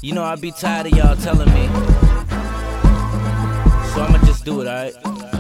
You know I be tired of y'all telling me, so I'ma just do it, alright?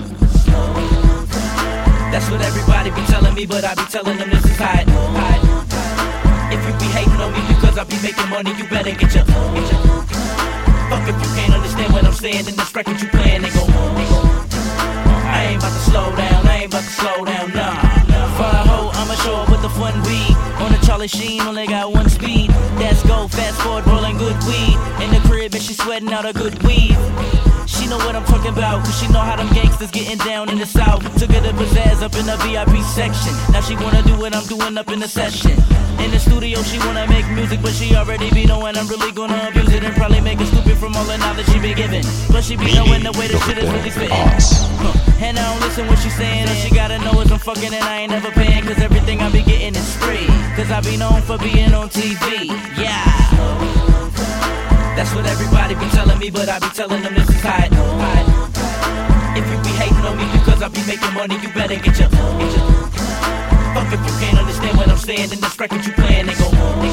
That's what everybody be telling me, but I be telling them this is hot. If you be hating on me because I be making money, you better get your fuck if you can't understand what I'm saying, then this record you playing, they go. I ain't about to slow down, nah. For a hoe, I'ma show up with the fun beat. On the Charlie Sheen, only got one speed. That's go, fast forward, rolling good weed. In the crib and she sweating out a good weed. She know what I'm talking about, cause she know how them gangsters getting down in the south. Took her to pizzazz up in the VIP section. Now she wanna do what I'm doing up in the session. In the studio she wanna make music, but she already be knowing I'm really gonna abuse it and probably make it stupid from all the knowledge she be giving. Plus she be knowing the way the shit is really spitting. And I don't listen what she saying, all she gotta know is I'm fucking and I ain't never paying, cause everything I be getting is free. Cause I be known for being on TV, yeah. That's what everybody be telling me, but I be telling them this is hot. If you be hating on me because I be making money, you better get your fuck if you can't understand what I'm saying, then this record you playing, they go.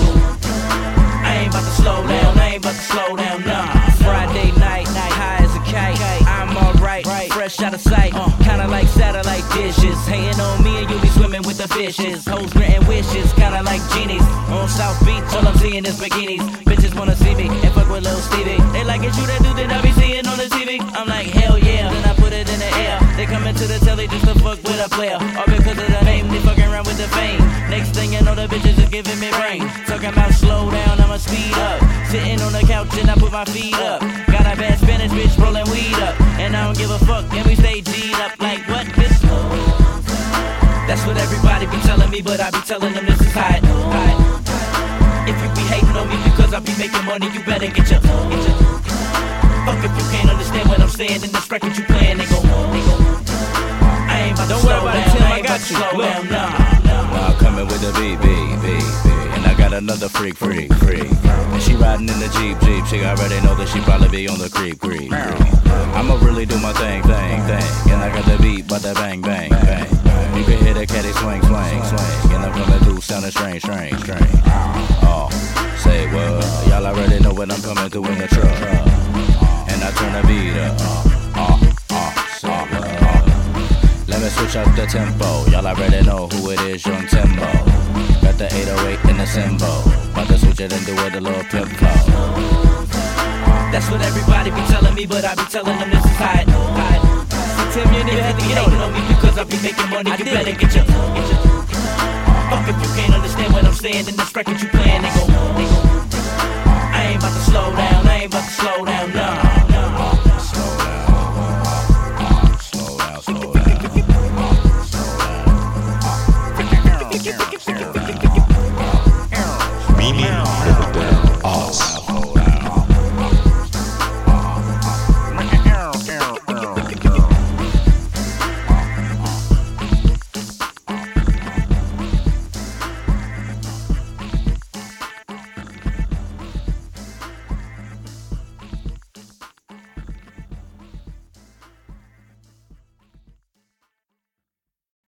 I ain't about to slow down, nah. Friday night, high as a kite. I'm alright, fresh out of sight. Kinda like satellite dishes. Hating on me and you be swimming with the fishes. Hoes granting wishes, kinda like genies. On South Beach, all I'm seeing is bikinis. Bitches wanna see me and fuck with Lil Stevie. They like, it's you that dude that I be seeing on the TV. I'm like, hell yeah, then I put it in the air. They come into the telly just to fuck with a player. All because of the name, they fucking around with the fame. Next thing you know, the bitches is giving me brain. Talking about slow down, I'ma speed up. Sitting on the couch and I put my feet up. Got a bad Spanish bitch rolling weed up. And I don't give a fuck, and we stay G'd up like what this? That's what everybody be telling me, but I be telling them this is hot. If you be hating on me because I be making money, you better get your fuck if you can't understand what I'm saying, then this record you playing, they go. I ain't about to slow down, Tim, I got you. Now I'm coming with the beat. And I got another freak. And she riding in the Jeep. She already know that she probably be on the creep. I'ma really do my thing. And I got the beat, but the bang. You can hear the caddy swing. And I'm coming through sounding strange. Oh, say what? Y'all already know what I'm coming through in the truck. And I turn the beat up. Let me switch up the tempo. Y'all already know who it is, Young Timbo. Got the 808 in the symbol. About to switch it and do it a little pimp flow. That's what everybody be telling me, but I be telling them this is hot. See, Tim, you need to have to get on me because I be making money, you better get your fuck if you can't understand what I'm saying, then this record you playing, they go.